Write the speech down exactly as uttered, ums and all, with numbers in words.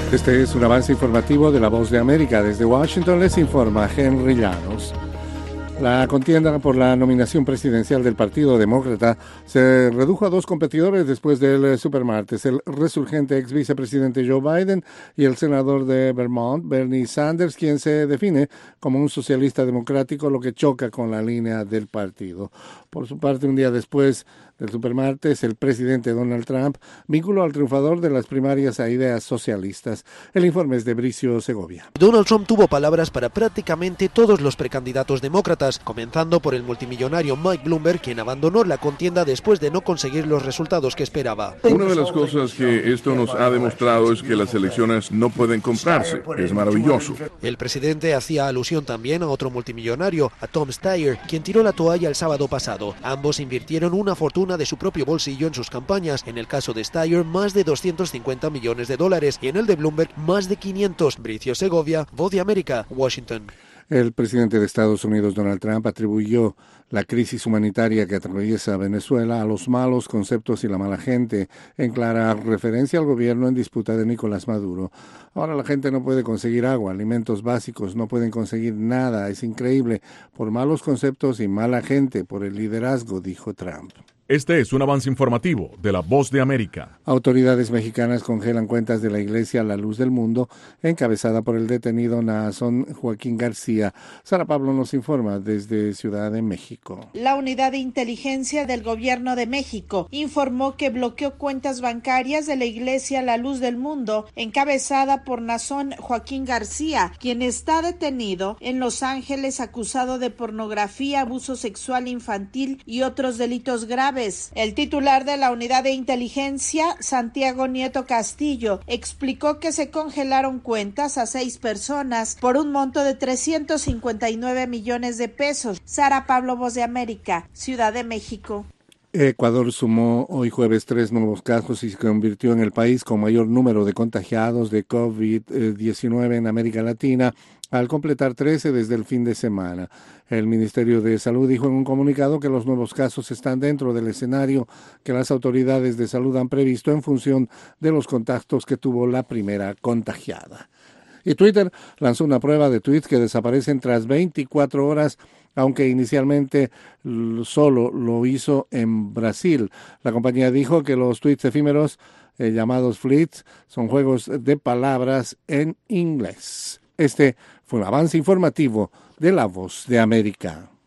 Este es un avance informativo de La Voz de América. Desde Washington les informa Henry Llanos. La contienda por la nominación presidencial del Partido Demócrata se redujo a dos competidores después del supermartes, el resurgente ex vicepresidente Joe Biden y el senador de Vermont, Bernie Sanders, quien se define como un socialista democrático, lo que choca con la línea del partido. Por su parte, un día después del supermartes, el presidente Donald Trump vinculó al triunfador de las primarias a ideas socialistas. El informe es de Bricio Segovia. Donald Trump tuvo palabras para prácticamente todos los precandidatos demócratas, comenzando por el multimillonario Mike Bloomberg, quien abandonó la contienda después de no conseguir los resultados que esperaba. Una de las cosas que esto nos ha demostrado es que las elecciones no pueden comprarse. Es maravilloso. El presidente hacía alusión también a otro multimillonario, a Tom Steyer, quien tiró la toalla el sábado pasado. Ambos invirtieron una fortuna de su propio bolsillo en sus campañas. En el caso de Steyer, más de doscientos cincuenta millones de dólares y en el de Bloomberg, más de quinientos. Bricio Segovia, Voz de América, Washington. El presidente de Estados Unidos, Donald Trump, atribuyó la crisis humanitaria que atraviesa Venezuela a los malos conceptos y la mala gente, en clara referencia al gobierno en disputa de Nicolás Maduro. Ahora la gente no puede conseguir agua, alimentos básicos, no pueden conseguir nada. Es increíble por malos conceptos y mala gente, por el liderazgo, dijo Trump. Este es un avance informativo de La Voz de América. Autoridades mexicanas congelan cuentas de la Iglesia La Luz del Mundo, encabezada por el detenido Naasón Joaquín García. Sara Pablo nos informa desde Ciudad de México. La Unidad de Inteligencia del Gobierno de México informó que bloqueó cuentas bancarias de la Iglesia La Luz del Mundo, encabezada por Naasón Joaquín García, quien está detenido en Los Ángeles acusado de pornografía, abuso sexual infantil y otros delitos graves. El titular de la Unidad de Inteligencia, Santiago Nieto Castillo, explicó que se congelaron cuentas a seis personas por un monto de trescientos cincuenta y nueve millones de pesos. Sara Pablo, Voz de América, Ciudad de México. Ecuador sumó hoy jueves tres nuevos casos y se convirtió en el país con mayor número de contagiados de COVID diecinueve en América Latina, al completar trece desde el fin de semana. El Ministerio de Salud dijo en un comunicado que los nuevos casos están dentro del escenario que las autoridades de salud han previsto en función de los contactos que tuvo la primera contagiada. Y Twitter lanzó una prueba de tweets que desaparecen tras veinticuatro horas, aunque inicialmente solo lo hizo en Brasil. La compañía dijo que los tweets efímeros, eh, llamados fleets, son juegos de palabras en inglés. Este fue un avance informativo de La Voz de América.